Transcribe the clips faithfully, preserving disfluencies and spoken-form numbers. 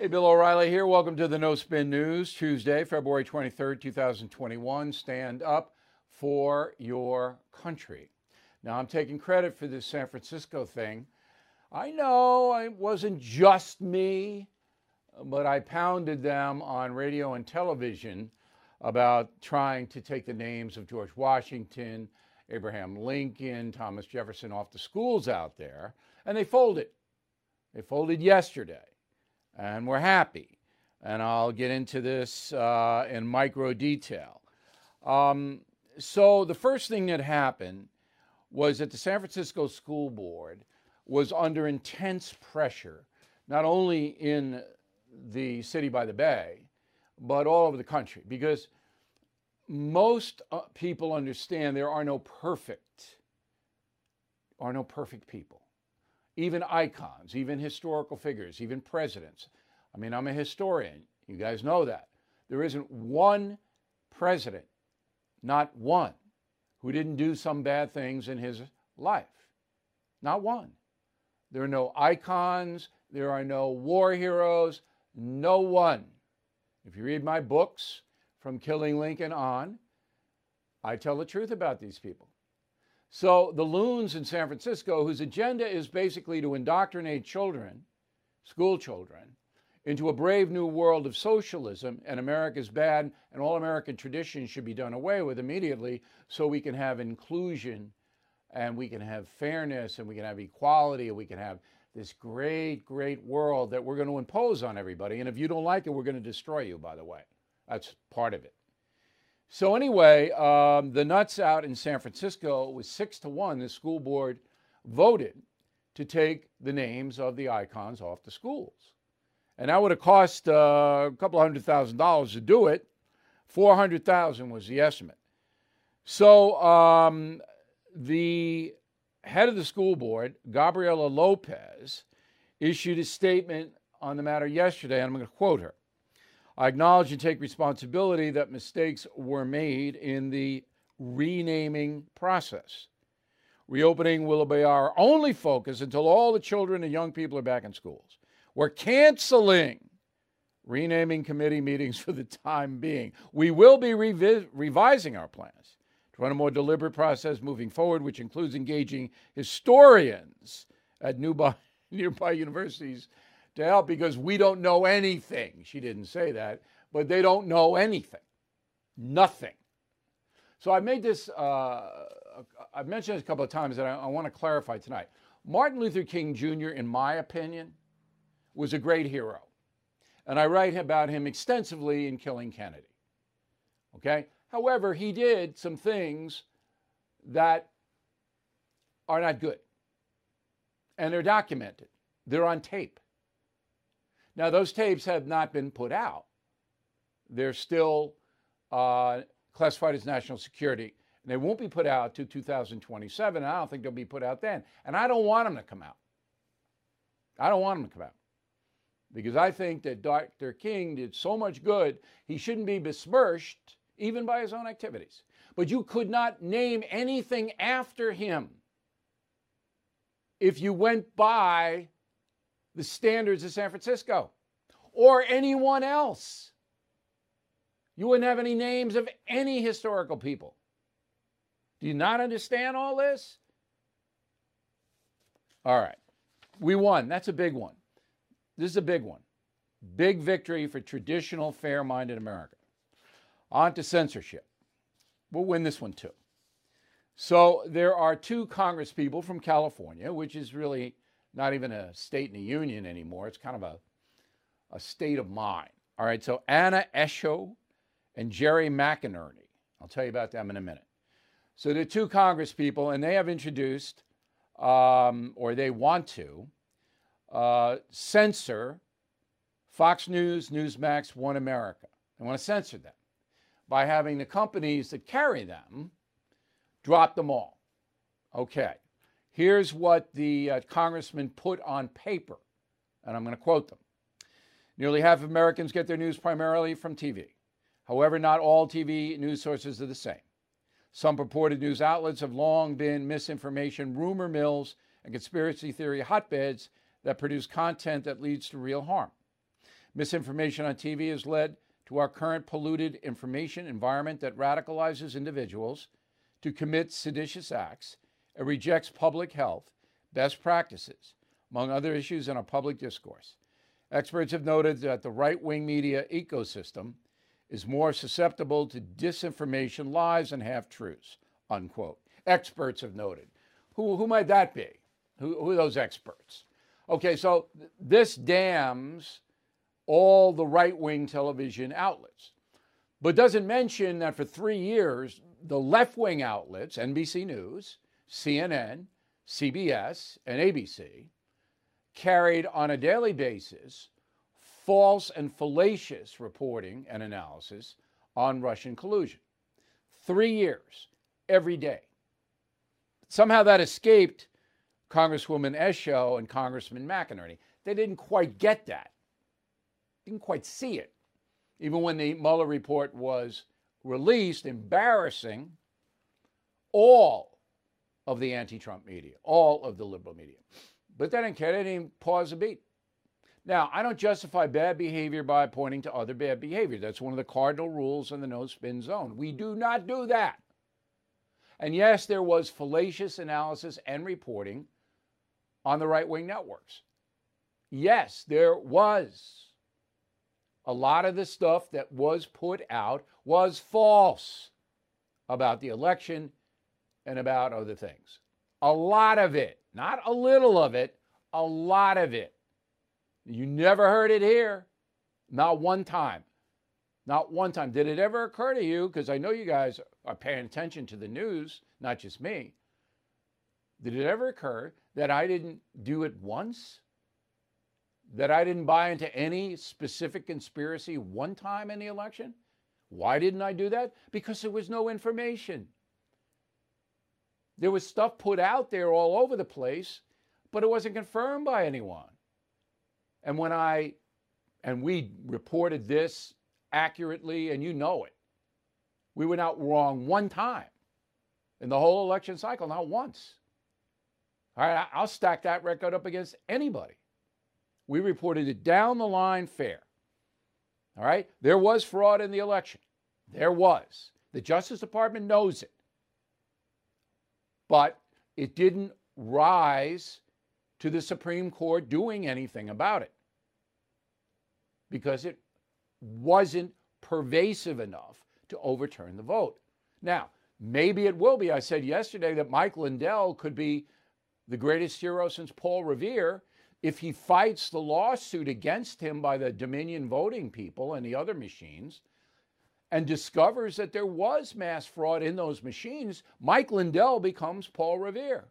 Bill O'Reilly here. Welcome to the No Spin News, Tuesday, February twenty-third, two thousand twenty-one. Stand up for your country. Now, I'm taking credit for this San Francisco thing. I know it wasn't just me, but I pounded them on radio and television about trying to take the names of George Washington, Abraham Lincoln, Thomas Jefferson off the schools out there, and they folded. They folded yesterday, and we're happy. And I'll get into this uh, in micro detail. Um, so the first thing that happened was that the San Francisco School Board was under intense pressure, not only in the city by the bay, but all over the country, because most uh, people understand there are no perfect, are no perfect people. Even icons, even historical figures, even presidents. I mean, I'm a historian. You guys know that. There isn't one president, not one, who didn't do some bad things in his life. Not one. There are no icons. There are no war heroes. No one. If you read my books, from Killing Lincoln on, I tell the truth about these people. So the loons in San Francisco, whose agenda is basically to indoctrinate children, school children, into a brave new world of socialism, and America's bad and all American traditions should be done away with immediately so we can have inclusion and we can have fairness and we can have equality and we can have this great, great world that we're going to impose on everybody. And if you don't like it, we're going to destroy you, by the way. That's part of it. So anyway, um, the nuts out in San Francisco was six to one. The school board voted to take the names of the icons off the schools. And that would have cost uh, a couple of hundred thousand dollars to do it. four hundred thousand was the estimate. So um, the head of the school board, Gabriela Lopez, issued a statement on the matter yesterday, and I'm going to quote her. I acknowledge and take responsibility that mistakes were made in the renaming process. Reopening will be our only focus until all the children and young people are back in schools. We're canceling renaming committee meetings for the time being. We will be revis- revising our plans to run a more deliberate process moving forward, which includes engaging historians at nearby, nearby universities to help, because we don't know anything. She didn't say that, but they don't know anything. Nothing. So I made this, uh, I've mentioned this a couple of times, and I, I want to clarify tonight. Martin Luther King Junior, in my opinion, was a great hero. And I write about him extensively in Killing Kennedy. Okay? However, he did some things that are not good. And they're documented. They're on tape. Now, those tapes have not been put out. They're still uh, classified as national security. And they won't be put out to two thousand twenty-seven. And I don't think they'll be put out then. And I don't want them to come out. I don't want them to come out. Because I think that Doctor King did so much good, he shouldn't be besmirched even by his own activities. But you could not name anything after him if you went by the standards of San Francisco or anyone else. You wouldn't have any names of any historical people. Do you not understand all this? All right. We won. That's a big one. This is a big one. Big victory for traditional, fair-minded America. On to censorship. We'll win this one too. So there are two Congress people from California, which is really not even a state in the union anymore. It's kind of a, a state of mind. All right, so Anna Eshoo and Jerry McInerney. I'll tell you about them in a minute. So they're two Congress people, and they have introduced, um, or they want to, uh, censor Fox News, Newsmax, One America. They want to censor them by having the companies that carry them drop them all. Okay. Here's what the uh, congressman put on paper, and I'm going to quote them. Nearly half of Americans get their news primarily from T V. However, not all T V news sources are the same. Some purported news outlets have long been misinformation, rumor mills, and conspiracy theory hotbeds that produce content that leads to real harm. Misinformation on T V has led to our current polluted information environment that radicalizes individuals to commit seditious acts and rejects public health best practices, among other issues in our public discourse. Experts have noted that the right-wing media ecosystem is more susceptible to disinformation, lies, and half-truths, unquote. Experts have noted. Who, who might that be? Who, who are those experts? Okay, so th- this damns all the right-wing television outlets, but doesn't mention that for three years, the left-wing outlets, N B C News, C N N, C B S, and A B C, carried on a daily basis false and fallacious reporting and analysis on Russian collusion. Three years, every day. Somehow that escaped Congresswoman Eshoo and Congressman McInerney. They didn't quite get that. Didn't quite see it. Even when the Mueller report was released, embarrassing all of the anti-Trump media, all of the liberal media. But they didn't care. They didn't pause a beat. Now, I don't justify bad behavior by pointing to other bad behavior. That's one of the cardinal rules in the no-spin zone. We do not do that. And yes, there was fallacious analysis and reporting on the right-wing networks. Yes, there was. A lot of the stuff that was put out was false about the election and about other things. A lot of it, not a little of it, a lot of it. You never heard it here, not one time. Not one time. Did it ever occur to you, because I know you guys are paying attention to the news, not just me, did it ever occur that I didn't do it once? That I didn't buy into any specific conspiracy one time in the election? Why didn't I do that? Because there was no information. There was stuff put out there all over the place, but it wasn't confirmed by anyone. And when I, and we reported this accurately, and you know it, we were not wrong one time in the whole election cycle, not once. All right, I'll stack that record up against anybody. We reported it down the line fair. All right, there was fraud in the election. There was. The Justice Department knows it. But it didn't rise to the Supreme Court doing anything about it because it wasn't pervasive enough to overturn the vote. Now, maybe it will be. I said yesterday that Mike Lindell could be the greatest hero since Paul Revere if he fights the lawsuit against him by the Dominion voting people and the other machines and discovers that there was mass fraud in those machines. Mike Lindell becomes Paul Revere.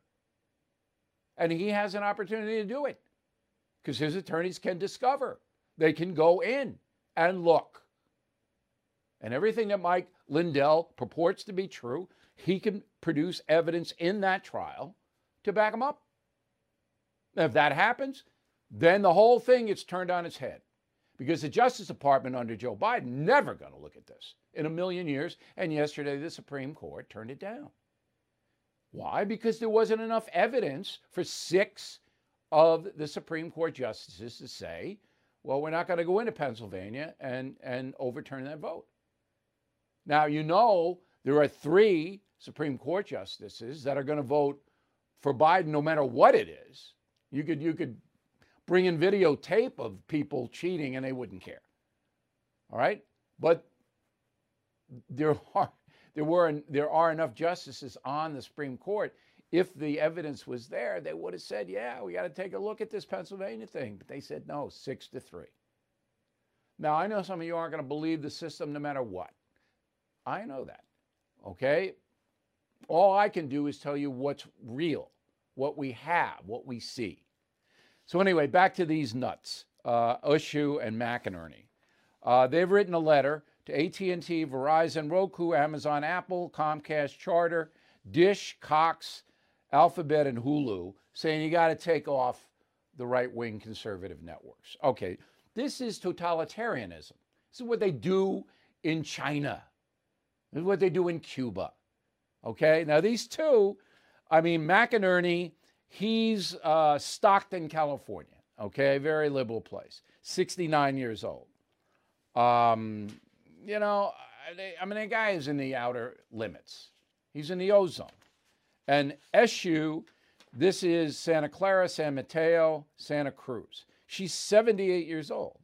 And he has an opportunity to do it because his attorneys can discover. They can go in and look. And everything that Mike Lindell purports to be true, he can produce evidence in that trial to back him up. If that happens, then the whole thing gets turned on its head because the Justice Department under Joe Biden never going to look at this in a million years. And yesterday, the Supreme Court turned it down. Why? Because there wasn't enough evidence for six of the Supreme Court justices to say, well, we're not going to go into Pennsylvania and, and overturn that vote. Now, you know, there are three Supreme Court justices that are going to vote for Biden no matter what it is. You could, you could bring in videotape of people cheating and they wouldn't care. All right? But there are, there were, there are enough justices on the Supreme Court. If the evidence was there, they would have said, yeah, we got to take a look at this Pennsylvania thing. But they said no, six to three. Now, I know some of you aren't going to believe the system no matter what. I know that. Okay? All I can do is tell you what's real, what we have, what we see. So anyway, back to these nuts, uh, Eshoo and McInerney. Uh, they've written a letter to A T and T, Verizon, Roku, Amazon, Apple, Comcast, Charter, Dish, Cox, Alphabet, and Hulu, saying you got to take off the right-wing conservative networks. Okay, this is totalitarianism. This is what they do in China. This is what they do in Cuba. Okay, now these two, I mean, McInerney, he's uh, Stockton, California, okay, very liberal place. sixty-nine years old. Um, you know, I mean, the guy is in the outer limits. He's in the ozone. And S U, this is Santa Clara, San Mateo, Santa Cruz. She's seventy-eight years old.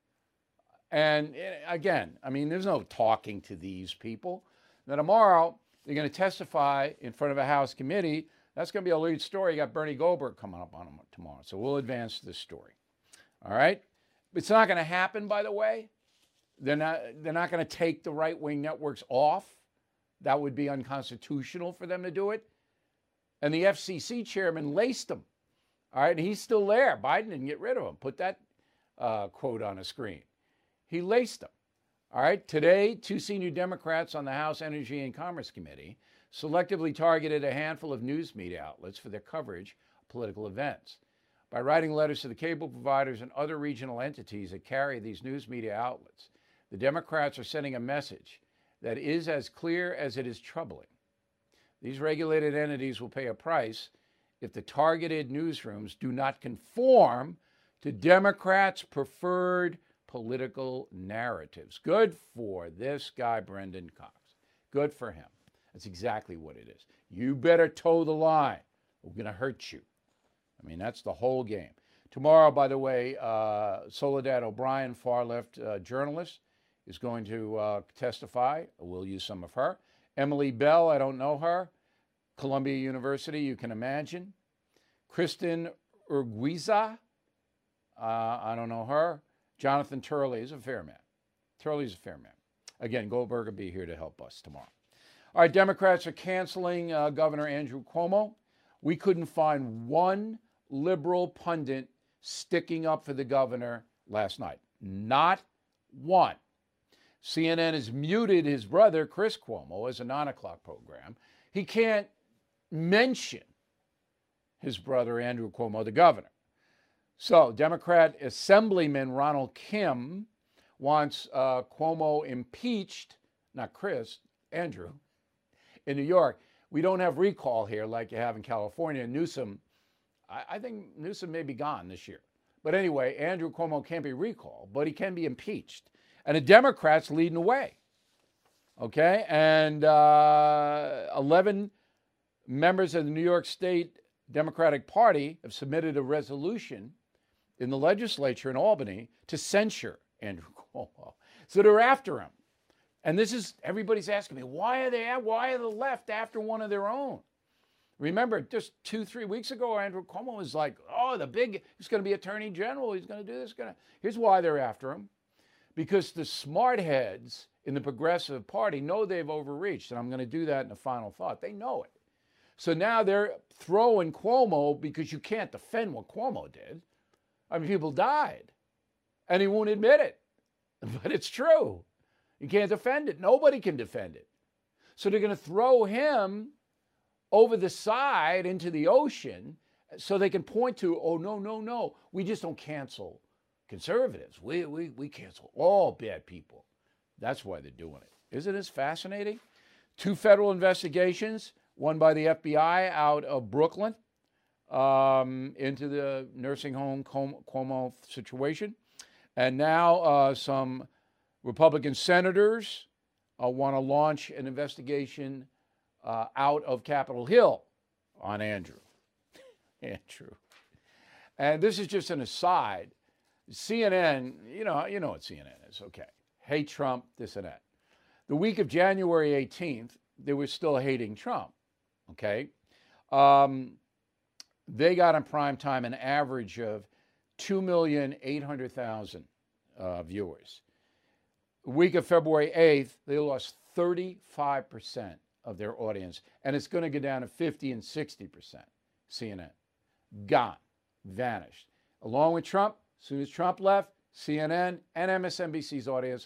And again, I mean, there's no talking to these people. Now, tomorrow, they're going to testify in front of a House committee. That's going to be a lead story. You got Bernie Goldberg coming up on them tomorrow. So we'll advance this story. All right? It's not going to happen, by the way. They're not, they're not going to take the right-wing networks off. That would be unconstitutional for them to do it. And the F C C chairman laced them. All right? And he's still there. Biden didn't get rid of him. Put that uh, quote on a screen. He laced them. All right. Today, two senior Democrats on the House Energy and Commerce Committee selectively targeted a handful of news media outlets for their coverage of political events. By writing letters to the cable providers and other regional entities that carry these news media outlets, the Democrats are sending a message that is as clear as it is troubling. These regulated entities will pay a price if the targeted newsrooms do not conform to Democrats' preferred political narratives. Good for this guy, Brendan Cox. Good for him. That's exactly what it is. You better toe the line. We're going to hurt you. I mean, that's the whole game. Tomorrow, by the way, uh, Soledad O'Brien, far-left uh, journalist, is going to uh, testify. We'll use some of her. Emily Bell, I don't know her. Columbia University, you can imagine. Kristen Urquiza, uh, I don't know her. Jonathan Turley is a fair man. Turley's a fair man. Again, Goldberg will be here to help us tomorrow. All right, Democrats are canceling uh, Governor Andrew Cuomo. We couldn't find one liberal pundit sticking up for the governor last night. Not one. C N N has muted his brother, Chris Cuomo, as a nine o'clock program. He can't mention his brother, Andrew Cuomo, the governor. So, Democrat Assemblyman Ronald Kim wants uh, Cuomo impeached, not Chris, Andrew, in New York. We don't have recall here like you have in California. Newsom, I, I think Newsom may be gone this year. But anyway, Andrew Cuomo can't be recalled, but he can be impeached. And the Democrats leading the way. Okay? And uh, eleven members of the New York State Democratic Party have submitted a resolution in the legislature in Albany to censure Andrew Cuomo. So they're after him. And this is, everybody's asking me, why are they, why are the left after one of their own? Remember, just two, three weeks ago, Andrew Cuomo was like, oh, the big, he's going to be attorney general. He's going to do this. Gonna. Here's why they're after him. Because the smart heads in the Progressive Party know they've overreached. And I'm going to do that in a final thought. They know it. So now they're throwing Cuomo because you can't defend what Cuomo did. I mean, people died. And he won't admit it. But it's true. You can't defend it. Nobody can defend it. So they're going to throw him over the side into the ocean so they can point to, oh, no, no, no. We just don't cancel conservatives. We, we, we cancel all bad people. That's why they're doing it. Isn't this fascinating? Two federal investigations, one by the F B I out of Brooklyn um, into the nursing home Cuomo situation. And now uh, some Republican senators uh, want to launch an investigation uh, out of Capitol Hill on Andrew. Andrew. And this is just an aside. C N N, you know, you know what C N N is, okay. Hate Trump, this and that. The week of January eighteenth, they were still hating Trump, okay? Um, they got in prime time an average of two million eight hundred thousand uh, viewers. The week of February eighth, they lost thirty-five percent of their audience, and it's going to go down to fifty and sixty percent. C N N. Gone. Vanished. Along with Trump, as soon as Trump left, C N N and M S N B C's audience,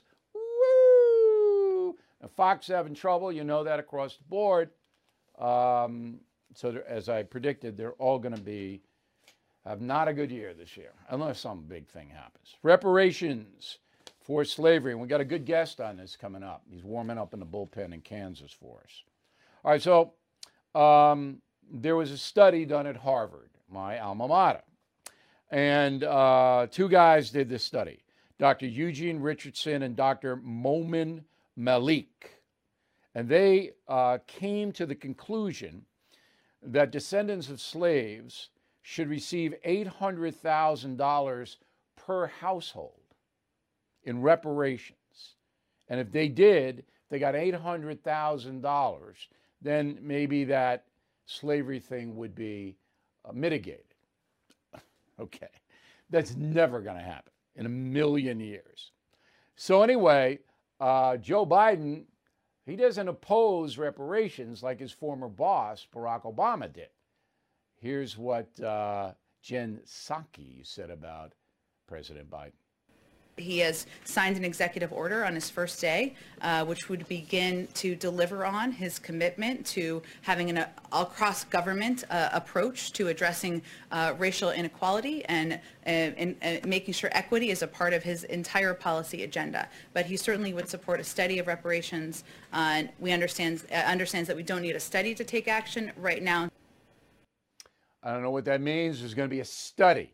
woo! Now, Fox having trouble, you know that across the board. Um, so as I predicted, they're all going to be, have not a good year this year, unless some big thing happens. Reparations for slavery. And we got a good guest on this coming up. He's warming up in the bullpen in Kansas for us. All right, so um, there was a study done at Harvard, my alma mater. And uh, two guys did this study, Doctor Eugene Richardson and Doctor Momin Malik. And they uh, came to the conclusion that descendants of slaves should receive eight hundred thousand dollars per household in reparations. And if they did, they got eight hundred thousand dollars, then maybe that slavery thing would be uh, mitigated. Okay, that's never going to happen in a million years. So anyway, uh, Joe Biden, he doesn't oppose reparations like his former boss, Barack Obama, did. Here's what uh, Jen Psaki said about President Biden. He has signed an executive order on his first day, uh, which would begin to deliver on his commitment to having an uh, across government uh, approach to addressing uh, racial inequality and, uh, and uh, making sure equity is a part of his entire policy agenda. But he certainly would support a study of reparations. Uh, we understand uh, understands that we don't need a study to take action right now. I don't know what that means. There's going to be a study.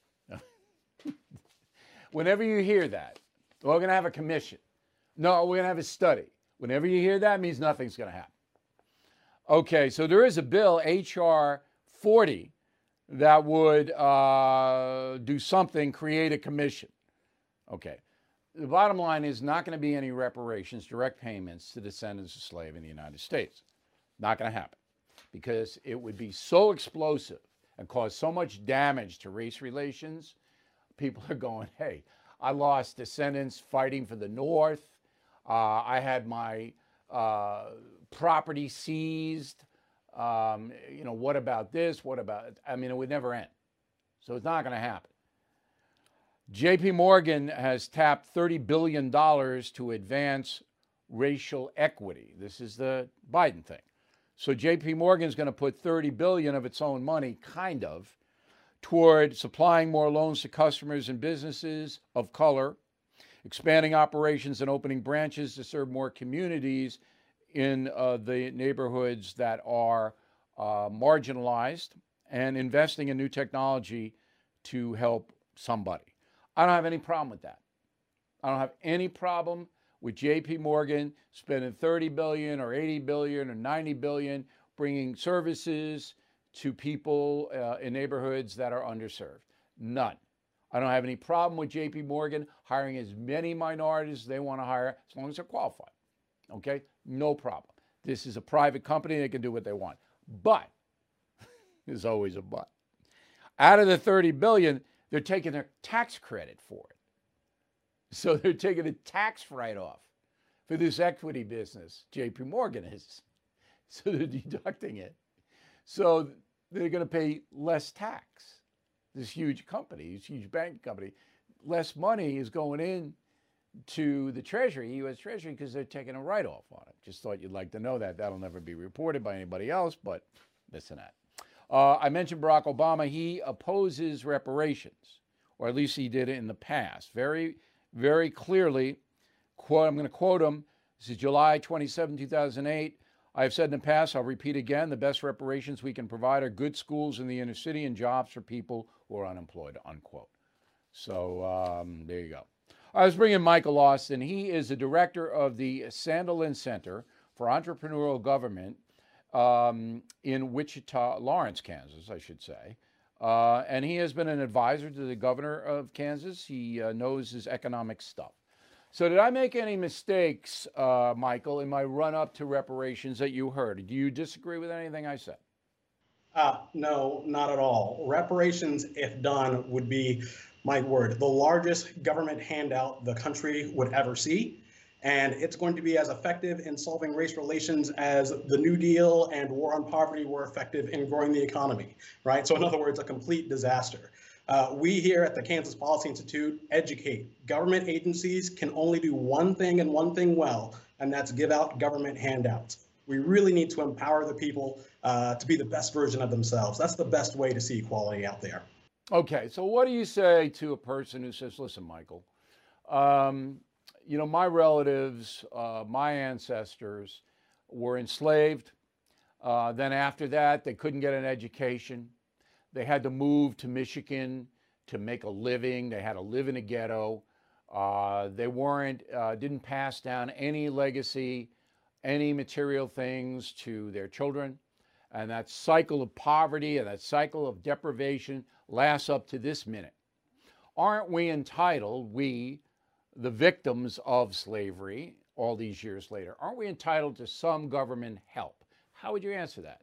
Whenever you hear that, we're going to have a commission. No, we're going to have a study. Whenever you hear that, it means nothing's going to happen. Okay, so there is a bill, H R forty, that would uh, do something, create a commission. Okay, the bottom line is not going to be any reparations, direct payments to descendants of slaves in the United States. Not going to happen because it would be so explosive and cause so much damage to race relations. People are going, hey, I lost descendants fighting for the North. Uh, I had my uh, property seized. Um, you know, what about this? What about, I mean, it would never end. So it's not going to happen. J P Morgan has tapped thirty billion dollars to advance racial equity. This is the Biden thing. So J P Morgan is going to put thirty billion dollars of its own money, kind of, toward supplying more loans to customers and businesses of color, expanding operations and opening branches to serve more communities in uh, the neighborhoods that are uh, marginalized, and investing in new technology to help somebody. I don't have any problem with that. I don't have any problem with J P Morgan spending thirty billion dollars or eighty billion dollars or ninety billion dollars bringing services to people uh, in neighborhoods that are underserved. None. I don't have any problem with J P Morgan hiring as many minorities as they want to hire, as long as they're qualified. Okay? No problem. This is a private company. They can do what they want. But, there's always a but. Out of the thirty billion dollars, they're taking their tax credit for it. So they're taking a tax write-off for this equity business, J P Morgan is. So they're deducting it. So they're going to pay less tax. This huge company, this huge bank company, less money is going in to the Treasury, U S Treasury, because they're taking a write-off on it. Just thought you'd like to know that. That'll never be reported by anybody else, but this and that. Uh, I mentioned Barack Obama. He opposes reparations, or at least he did it in the past. Very, very clearly, quote, I'm going to quote him. This is July twenty-seventh, two thousand eight. I have said in the past, I'll repeat again, the best reparations we can provide are good schools in the inner city and jobs for people who are unemployed, unquote. So um, there you go. I was bringing Michael Austin. He is the director of the Sandelin Center for Entrepreneurial Government um, in Wichita, Lawrence, Kansas, I should say. Uh, and he has been an advisor to the governor of Kansas. He uh, knows his economic stuff. So did I make any mistakes, uh, Michael, in my run-up to reparations that you heard? Do you disagree with anything I said? Uh, no, not at all. Reparations, if done, would be, my word, the largest government handout the country would ever see. And it's going to be as effective in solving race relations as the New Deal and war on poverty were effective in growing the economy, right? So in other words, a complete disaster. Uh, we here at the Kansas Policy Institute educate. Government agencies can only do one thing and one thing well, and that's give out government handouts. We really need to empower the people uh, to be the best version of themselves. That's the best way to see equality out there. Okay, so what do you say to a person who says, listen, Michael, um, you know, my relatives, uh, my ancestors were enslaved. Uh, then after that, they couldn't get an education. They had to move to Michigan to make a living. They had to live in a ghetto. Uh, they weren't, uh, didn't pass down any legacy, any material things to their children. And that cycle of poverty and that cycle of deprivation lasts up to this minute. Aren't we entitled, we, the victims of slavery all these years later, aren't we entitled to some government help? How would you answer that?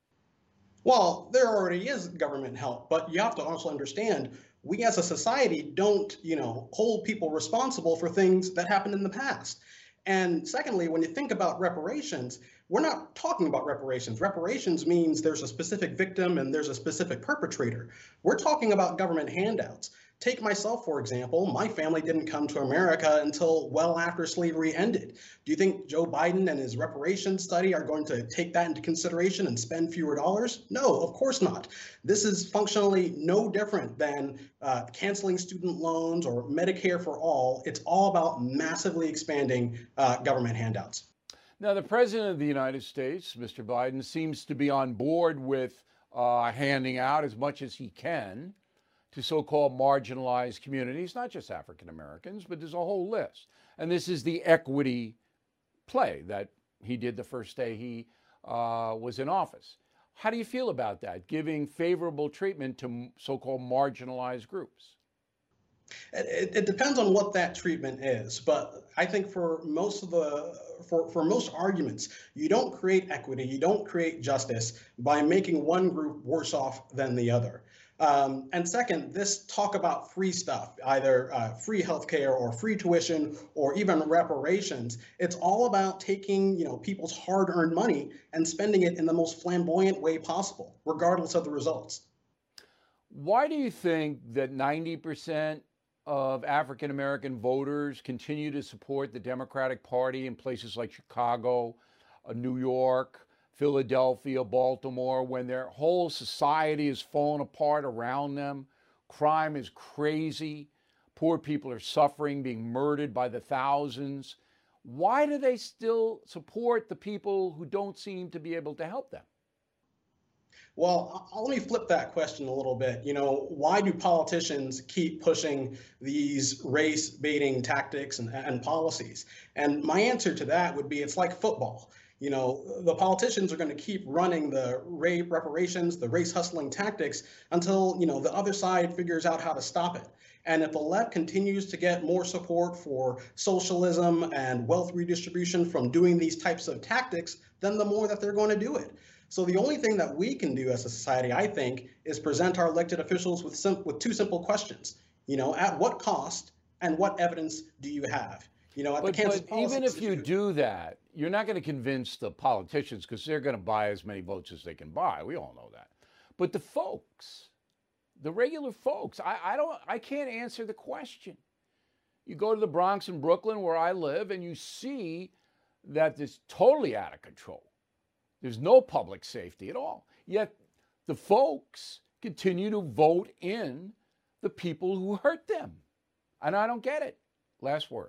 Well, there already is government help, but you have to also understand we as a society don't, you know, hold people responsible for things that happened in the past. And secondly, when you think about reparations, we're not talking about reparations. Reparations means there's a specific victim and there's a specific perpetrator. We're talking about government handouts. Take myself, for example. My family didn't come to America until well after slavery ended. Do you think Joe Biden and his reparations study are going to take that into consideration and spend fewer dollars? No, of course not. This is functionally no different than uh, canceling student loans or Medicare for all. It's all about massively expanding uh, government handouts. Now, the President of the United States, Mister Biden, seems to be on board with uh, handing out as much as he can to so-called marginalized communities, not just African Americans, but there's a whole list. And this is the equity play that he did the first day he uh, was in office. How do you feel about that, giving favorable treatment to so-called marginalized groups? It, it depends on what that treatment is, but I think for most of the for, for most arguments, you don't create equity, you don't create justice by making one group worse off than the other. Um, and second, this talk about free stuff, either uh, free healthcare or free tuition or even reparations, it's all about taking, you know, people's hard-earned money and spending it in the most flamboyant way possible, regardless of the results. Why do you think that ninety percent of African American voters continue to support the Democratic Party in places like Chicago, uh, New York, Philadelphia, Baltimore, when their whole society is falling apart around them? Crime is crazy. Poor people are suffering, being murdered by the thousands. Why do they still support the people who don't seem to be able to help them? Well, let me flip that question a little bit. You know, why do politicians keep pushing these race baiting tactics and, and policies? And my answer to that would be it's like football. You know, the politicians are going to keep running the rape reparations, the race hustling tactics until, you know, the other side figures out how to stop it. And if the left continues to get more support for socialism and wealth redistribution from doing these types of tactics, then the more that they're going to do it. So the only thing that we can do as a society, I think, is present our elected officials with sim- with two simple questions. You know, at what cost and what evidence do you have? You know, at but, the Kansas but Policy even if you Institute, do that, you're not going to convince the politicians because they're going to buy as many votes as they can buy. We all know that. But the folks, the regular folks, I, I don't, I can't answer the question. You go to the Bronx and Brooklyn where I live and you see that it's totally out of control. There's no public safety at all. Yet the folks continue to vote in the people who hurt them. And I don't get it. Last word.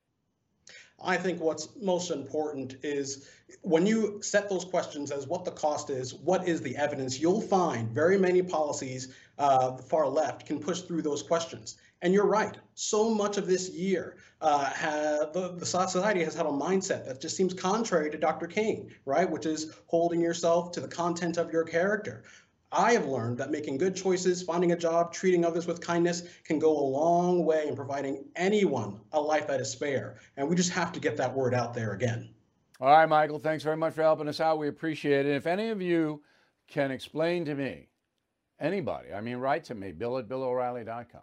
I think what's most important is when you set those questions as what the cost is, what is the evidence, you'll find very many policies, uh, the far left can push through those questions. And you're right. So much of this year, uh, have, the, the society has had a mindset that just seems contrary to Doctor King, right? Which is holding yourself to the content of your character. I have learned that making good choices, finding a job, treating others with kindness can go a long way in providing anyone a life that is spare. And we just have to get that word out there again. All right, Michael, thanks very much for helping us out. We appreciate it. If any of you can explain to me, anybody, I mean, write to me, bill at bill o'reilly dot com,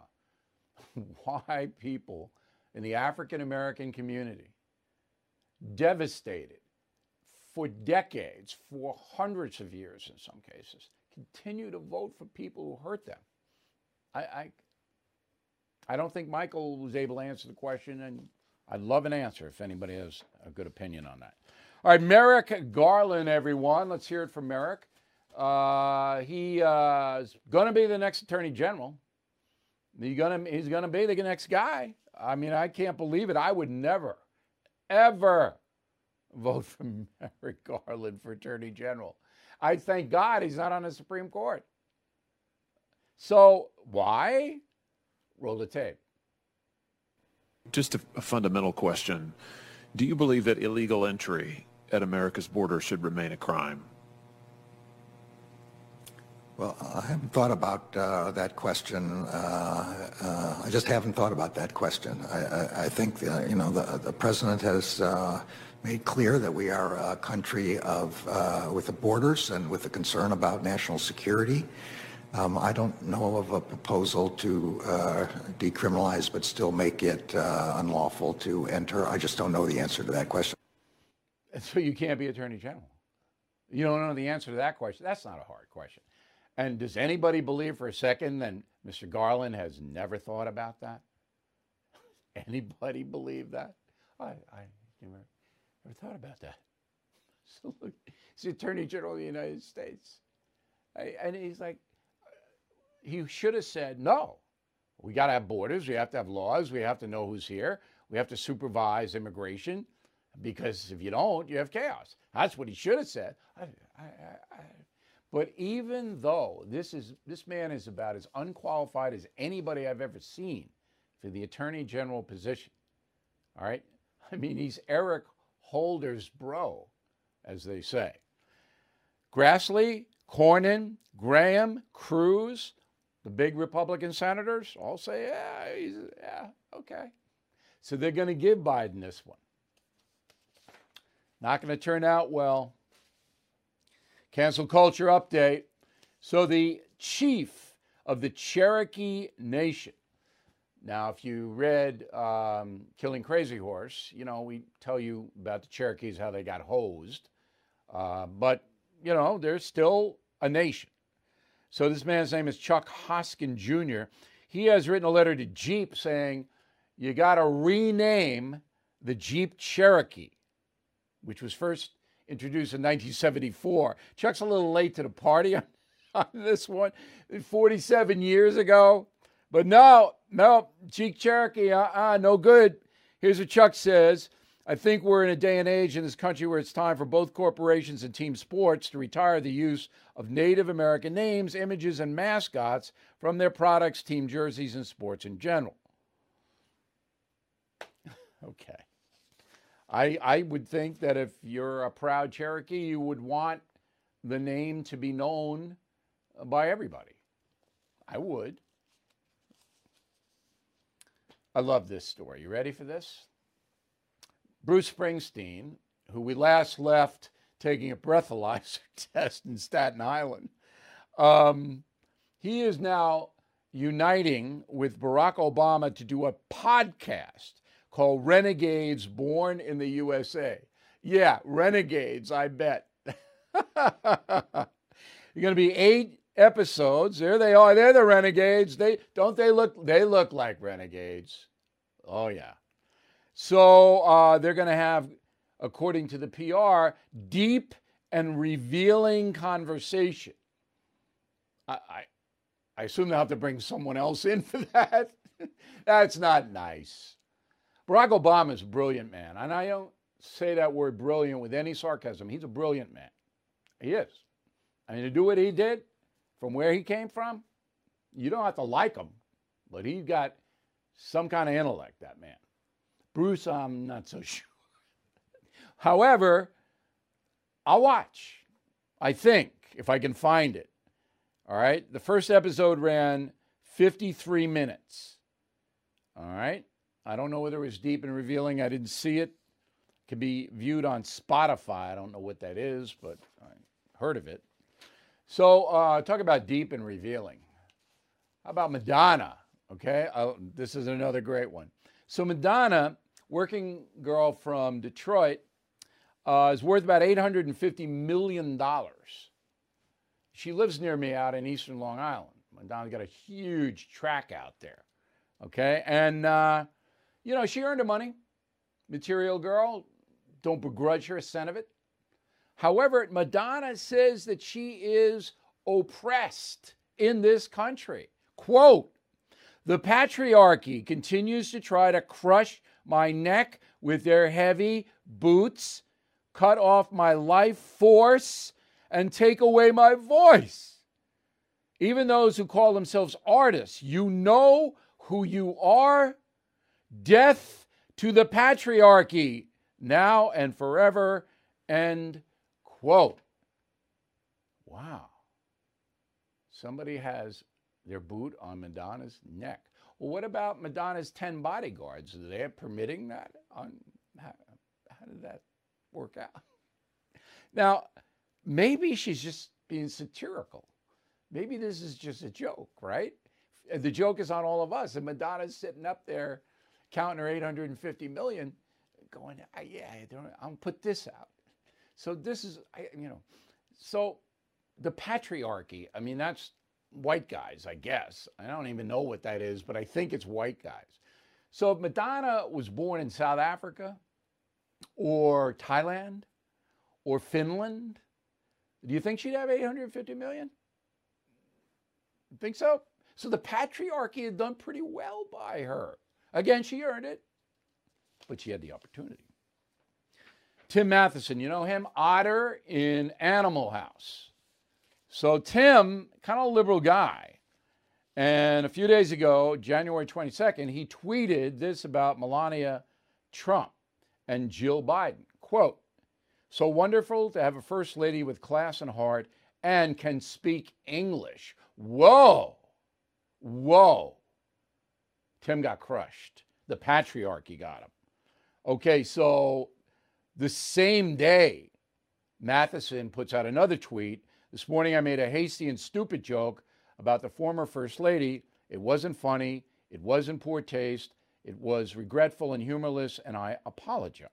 why people in the African American community, devastated for decades, for hundreds of years in some cases, continue to vote for people who hurt them. I, I, I don't think Michael was able to answer the question, and I'd love an answer if anybody has a good opinion on that. All right, Merrick Garland, everyone. Let's hear it from Merrick. Uh, he uh, is going to be the next Attorney General. He's going to he's going to be the next guy. I mean, I can't believe it. I would never, ever vote for Merrick Garland for Attorney General. I thank God he's not on the Supreme Court. So why? Roll the tape. Just a, a fundamental question. Do you believe that illegal entry at America's border should remain a crime? Well, I haven't thought about uh, that question. Uh, uh, I just haven't thought about that question. I, I, I think, uh, you know, the, the president has uh, made clear that we are a country of, uh, with the borders and with a concern about national security. Um, I don't know of a proposal to uh, decriminalize but still make it uh, unlawful to enter. I just don't know the answer to that question. And so you can't be Attorney General. You don't know the answer to that question. That's not a hard question. And does anybody believe for a second that Mister Garland has never thought about that? Anybody believe that? I, I never, never thought about that. So look, he's the Attorney General of the United States. I, and he's like, he should have said, no, we got to have borders. We have to have laws. We have to know who's here. We have to supervise immigration, because if you don't, you have chaos. That's what he should have said. I, I, I, But even though this is this man is about as unqualified as anybody I've ever seen for the Attorney General position, all right? I mean, he's Eric Holder's bro, as they say. Grassley, Cornyn, Graham, Cruz, the big Republican senators all say, yeah, he's, yeah, okay. So they're going to give Biden this one. Not going to turn out well. Cancel culture update. So the chief of the Cherokee Nation. Now, if you read um, Killing Crazy Horse, you know, we tell you about the Cherokees, how they got hosed. Uh, but, you know, they're still a nation. So this man's name is Chuck Hoskin Junior He has written a letter to Jeep saying, you got to rename the Jeep Cherokee, which was first introduced in nineteen seventy-four. Chuck's a little late to the party on, on this one, forty-seven years ago. But no, no, Jeep Cherokee, uh-uh, no good. Here's what Chuck says. I think we're in a day and age in this country where it's time for both corporations and team sports to retire the use of Native American names, images, and mascots from their products, team jerseys, and sports in general. Okay. I, I would think that if you're a proud Cherokee, you would want the name to be known by everybody. I would. I love this story. You ready for this? Bruce Springsteen, who we last left taking a breathalyzer test in Staten Island, um, he is now uniting with Barack Obama to do a podcast called Renegades Born in the U S A. Yeah, Renegades, I bet. You're going to be eight episodes. There they are. They're the Renegades. They don't they look they look like renegades. Oh yeah. So uh, they're going to have, according to the P R, deep and revealing conversation. I, I, I assume they'll have to bring someone else in for that. That's not nice. Barack Obama is a brilliant man, and I don't say that word brilliant with any sarcasm. He's a brilliant man. He is. I mean, to do what he did from where he came from, you don't have to like him, but he's got some kind of intellect, that man. Bruce, I'm not so sure. However, I'll watch, I think, if I can find it. All right? The first episode ran fifty-three minutes. All right? I don't know whether it was deep and revealing. I didn't see it. It can be viewed on Spotify. I don't know what that is, but I heard of it. So uh, talk about deep and revealing. How about Madonna? Okay, uh, this is another great one. So Madonna, working girl from Detroit, uh, is worth about eight hundred fifty million dollars. She lives near me out in eastern Long Island. Madonna's got a huge track out there. Okay, and, uh, you know, she earned her money. Material girl, don't begrudge her a cent of it. However, Madonna says that she is oppressed in this country. Quote, the patriarchy continues to try to crush my neck with their heavy boots, cut off my life force, and take away my voice. Even those who call themselves artists, you know who you are. Death to the patriarchy, now and forever, end quote. Wow. Somebody has their boot on Madonna's neck. Well, what about Madonna's ten bodyguards? Are they permitting that? On, how, how did that work out? Now, maybe she's just being satirical. Maybe this is just a joke, right? The joke is on all of us. And Madonna's sitting up there counting her eight hundred fifty million, going, yeah, I don't, I'll put this out. So this is, you know, so the patriarchy, I mean, that's white guys, I guess. I don't even know what that is, but I think it's white guys. So if Madonna was born in South Africa or Thailand or Finland, do you think she'd have eight hundred fifty million? You think so? So the patriarchy had done pretty well by her. Again, she earned it, but she had the opportunity. Tim Matheson, you know him? Otter in Animal House. So Tim, kind of a liberal guy. And a few days ago, January twenty-second, he tweeted this about Melania Trump and Jill Biden. Quote, so wonderful to have a first lady with class and heart and can speak English. Whoa. Whoa. Tim got crushed. The patriarchy got him. Okay, so the same day, Matheson puts out another tweet. This morning I made a hasty and stupid joke about the former First Lady. It wasn't funny. It wasn't poor taste. It was regretful and humorless, and I apologize.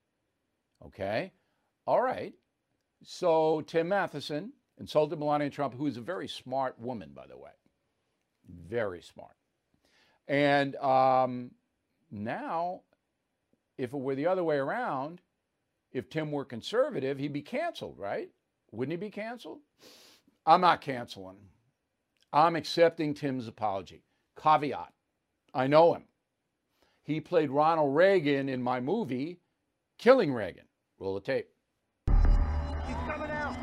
Okay? All right. So Tim Matheson insulted Melania Trump, who is a very smart woman, by the way. Very smart. And um, now, if it were the other way around, if Tim were conservative, he'd be canceled, right? Wouldn't he be canceled? I'm not canceling. I'm accepting Tim's apology. Caveat. I know him. He played Ronald Reagan in my movie, Killing Reagan. Roll the tape. He's coming out.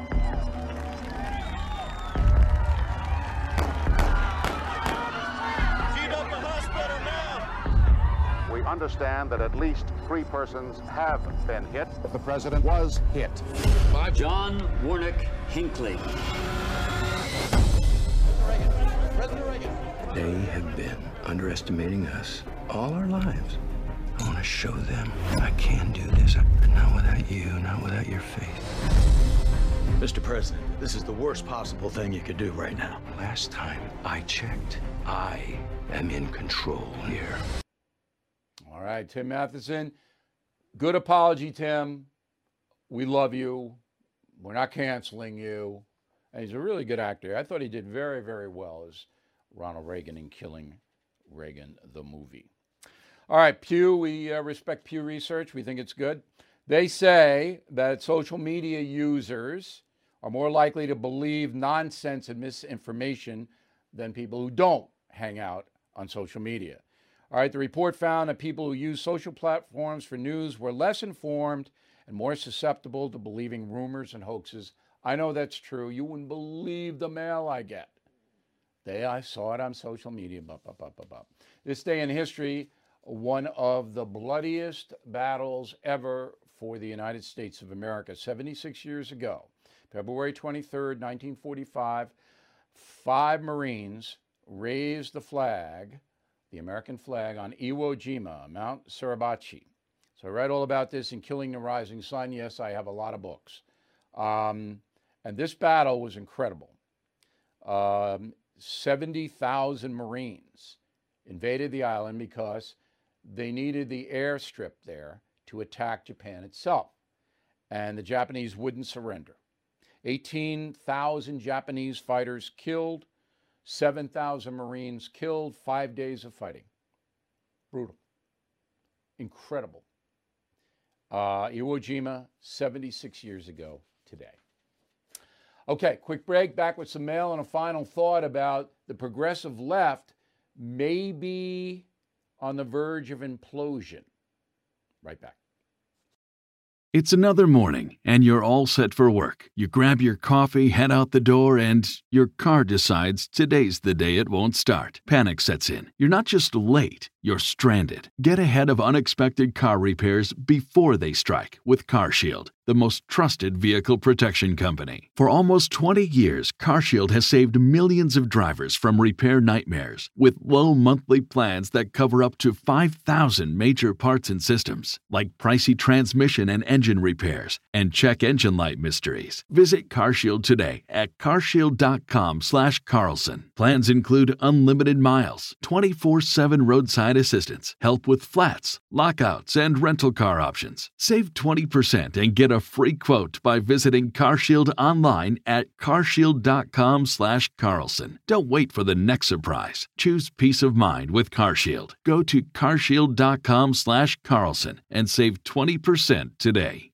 Feed up the hospital now. We understand that at least three persons have been hit. The president was hit. John Warnock Hinckley. They have been underestimating us all our lives. I want to show them I can do this. Not without you, not without your faith. Mister President, this is the worst possible thing you could do right now. Last time I checked, I am in control here. All right, Tim Matheson. Good apology, Tim. We love you. We're not canceling you. And he's a really good actor. I thought he did very, very well as Ronald Reagan in Killing Reagan, the movie. All right, Pew, we uh, respect Pew Research. We think it's good. They say that social media users are more likely to believe nonsense and misinformation than people who don't hang out on social media. All right, the report found that people who use social platforms for news were less informed and more susceptible to believing rumors and hoaxes. I know that's true. You wouldn't believe the mail I get. They, I saw it on social media. Bup, bup, bup, bup, bup. This day in history, one of the bloodiest battles ever for the United States of America. seventy-six years ago, February twenty-third, nineteen forty-five, five Marines raised the flag, the American flag, on Iwo Jima, Mount Suribachi. So I read all about this in Killing the Rising Sun. Yes, I have a lot of books. Um, and this battle was incredible. Um, seventy thousand Marines invaded the island because they needed the airstrip there to attack Japan itself. And the Japanese wouldn't surrender. eighteen thousand Japanese fighters killed, seven thousand Marines killed, five days of fighting. Brutal. Incredible. Uh, Iwo Jima, seventy-six years ago today. Okay, quick break, back with some mail and a final thought about the progressive left may be on the verge of implosion. Right back. It's another morning, and you're all set for work. You grab your coffee, head out the door, and your car decides today's the day it won't start. Panic sets in. You're not just late, you're stranded. Get ahead of unexpected car repairs before they strike with CarShield, the most trusted vehicle protection company. For almost twenty years, CarShield has saved millions of drivers from repair nightmares with low monthly plans that cover up to five thousand major parts and systems, like pricey transmission and engine repairs and check engine light mysteries. Visit CarShield today at carshield.com slash Carlson. Plans include unlimited miles, twenty-four seven roadside assistance, help with flats, lockouts, and rental car options. Save twenty percent and get a free quote by visiting CarShield online at carshield.com slash Carlson. Don't wait for the next surprise. Choose peace of mind with CarShield. Go to carshield.com slash Carlson and save twenty percent today.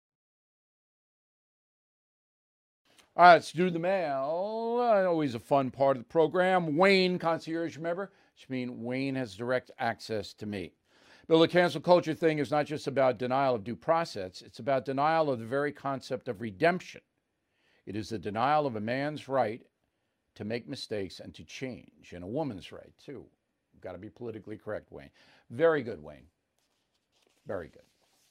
All right, let's do the mail. Uh, always a fun part of the program. Wayne, concierge member, which means Wayne has direct access to me. Bill, the cancel culture thing is not just about denial of due process. It's about denial of the very concept of redemption. It is the denial of a man's right to make mistakes and to change, and a woman's right, too. You've got to be politically correct, Wayne. Very good, Wayne. Very good.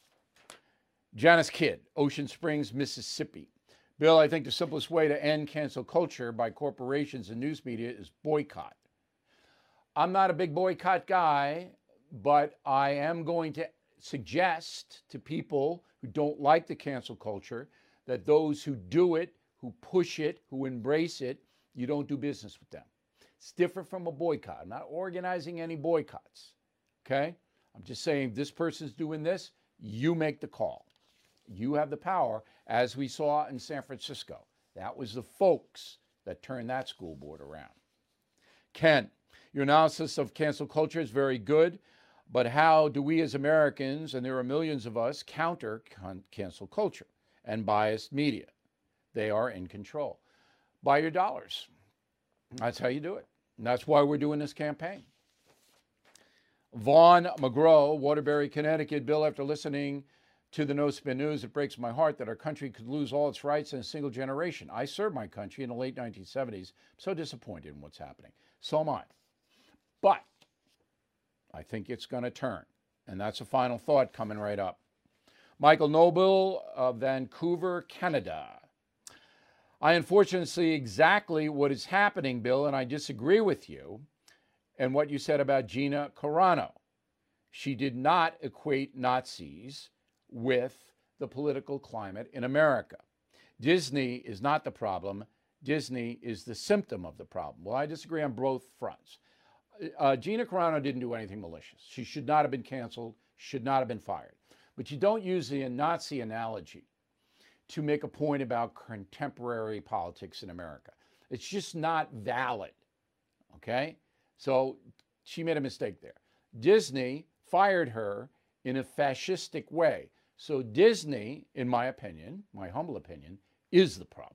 Janice Kidd, Ocean Springs, Mississippi. Bill, I think the simplest way to end cancel culture by corporations and news media is boycott. I'm not a big boycott guy, but I am going to suggest to people who don't like the cancel culture that those who do it, who push it, who embrace it, you don't do business with them. It's different from a boycott. I'm not organizing any boycotts, okay? I'm just saying this person's doing this, you make the call. You have the power, as we saw in San Francisco. That was the folks that turned that school board around. Ken, your analysis of cancel culture is very good, but how do we as Americans, and there are millions of us, counter con- cancel culture and biased media? They are in control. Buy your dollars. That's how you do it. And that's why we're doing this campaign. Vaughn McGraw, Waterbury, Connecticut. Bill, after listening to the No Spin News, it breaks my heart that our country could lose all its rights in a single generation. I served my country in the late nineteen seventies. I'm so disappointed in what's happening. So am I. But I think it's going to turn. And that's a final thought coming right up. Michael Noble of Vancouver, Canada. I unfortunately see exactly what is happening, Bill, and I disagree with you and what you said about Gina Carano. She did not equate Nazis with the political climate in America. Disney is not the problem. Disney is the symptom of the problem. Well, I disagree on both fronts. Uh, Gina Carano didn't do anything malicious. She should not have been canceled, should not have been fired. But you don't use the Nazi analogy to make a point about contemporary politics in America. It's just not valid, okay? So she made a mistake there. Disney fired her in a fascistic way. So Disney, in my opinion, my humble opinion, is the problem.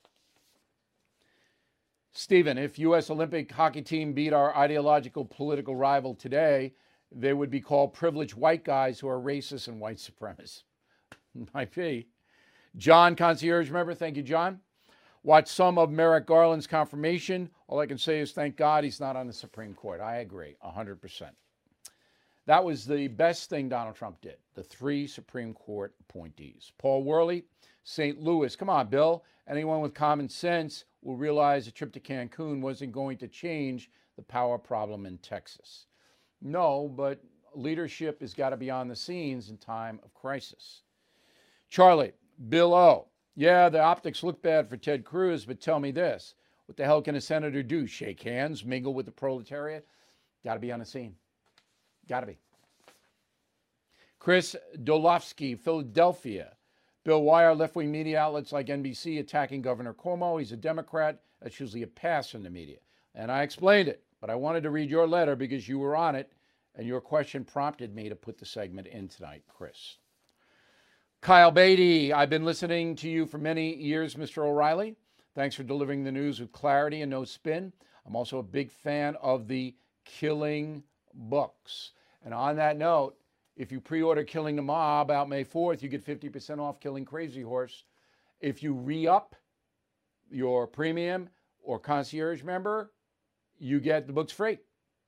Stephen, if U S Olympic hockey team beat our ideological political rival today, they would be called privileged white guys who are racist and white supremacists. Might be. John, concierge member, thank you, John. Watch some of Merrick Garland's confirmation. All I can say is thank God he's not on the Supreme Court. I agree, one hundred percent. That was the best thing Donald Trump did, the three Supreme Court appointees. Paul Worley, Saint Louis. Come on, Bill. Anyone with common sense will realize a trip to Cancun wasn't going to change the power problem in Texas. No, but leadership has got to be on the scenes in time of crisis. Charlie, Bill O. Yeah, the optics look bad for Ted Cruz, but tell me this. What the hell can a senator do? Shake hands, mingle with the proletariat? Got to be on the scene. Got to be. Chris Dolofsky, Philadelphia. Bill, why are left-wing media outlets like N B C attacking Governor Cuomo? He's a Democrat. That's usually a pass in the media. And I explained it, but I wanted to read your letter because you were on it, and your question prompted me to put the segment in tonight, Chris. Kyle Beatty, I've been listening to you for many years, Mister O'Reilly. Thanks for delivering the news with clarity and no spin. I'm also a big fan of the Killing books. And on that note, If you pre-order Killing the Mob out May fourth, you get fifty percent off Killing Crazy Horse. If you re-up your premium or concierge member, you get the books free.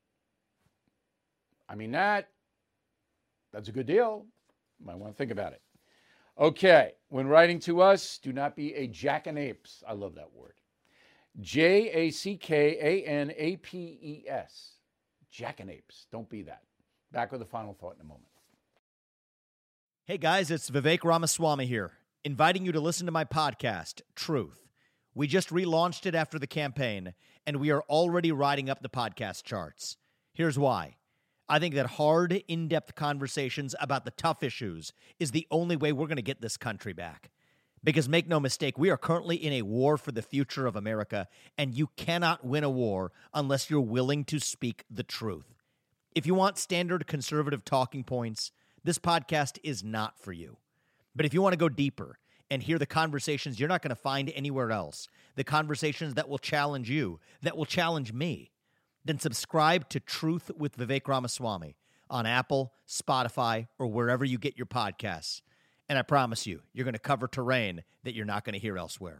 I mean, that, that's a good deal. You might want to think about it. Okay, when writing to us, do not be a jackanapes. I love that word. J A C K A N A P E S. Jackanapes. Don't be that. Back with the final thought in a moment. Hey guys, it's Vivek Ramaswamy here, inviting you to listen to my podcast, Truth. We just relaunched it after the campaign, and we are already riding up the podcast charts. Here's why. I think that hard, in-depth conversations about the tough issues is the only way we're going to get this country back. Because make no mistake, we are currently in a war for the future of America, and you cannot win a war unless you're willing to speak the truth. If you want standard conservative talking points, this podcast is not for you. But if you want to go deeper and hear the conversations you're not going to find anywhere else, the conversations that will challenge you, that will challenge me, then subscribe to Truth with Vivek Ramaswamy on Apple, Spotify, or wherever you get your podcasts. And I promise you, you're going to cover terrain that you're not going to hear elsewhere.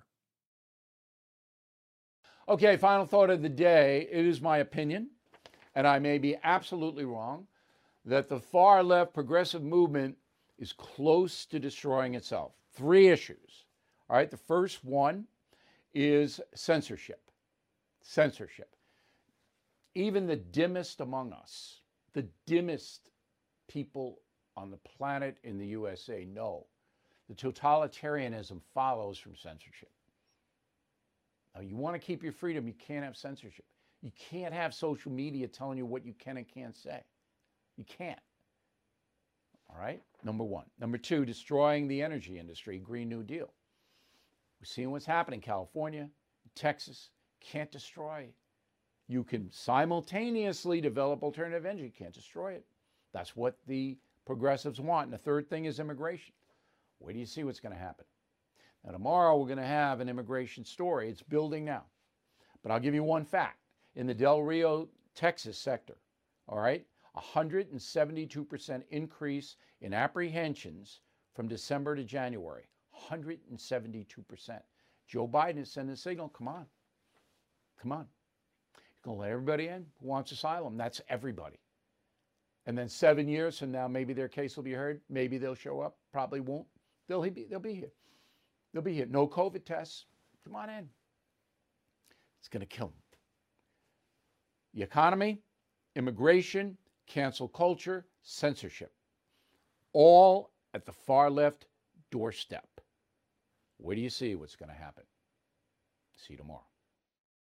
Okay, final thought of the day. It is my opinion, and I may be absolutely wrong, that the far left progressive movement is close to destroying itself. Three issues. All right, the first one is censorship. Censorship. Even the dimmest among us, the dimmest people on the planet in the U S A know the totalitarianism follows from censorship. Now, you want to keep your freedom, you can't have censorship. You can't have social media telling you what you can and can't say. You can't. All right? Number one. Number two, destroying the energy industry, Green New Deal. We're seeing what's happening in California, Texas. Can't destroy. You can simultaneously develop alternative energy. You can't destroy it. That's what the progressives want. And the third thing is immigration. Where do you see what's going to happen? Now, tomorrow we're going to have an immigration story. It's building now. But I'll give you one fact. In the Del Rio, Texas sector, all right, one hundred seventy-two percent increase in apprehensions from December to January. one hundred seventy-two percent. Joe Biden is sending a signal, come on. Come on. You're going to let everybody in who wants asylum. That's everybody. And then seven years from now, maybe their case will be heard. Maybe they'll show up. Probably won't. They'll be, they'll be here. They'll be here. No COVID tests. Come on in. It's going to kill them. The economy, immigration, cancel culture, censorship. All at the far left doorstep. Where do you see what's going to happen? See you tomorrow.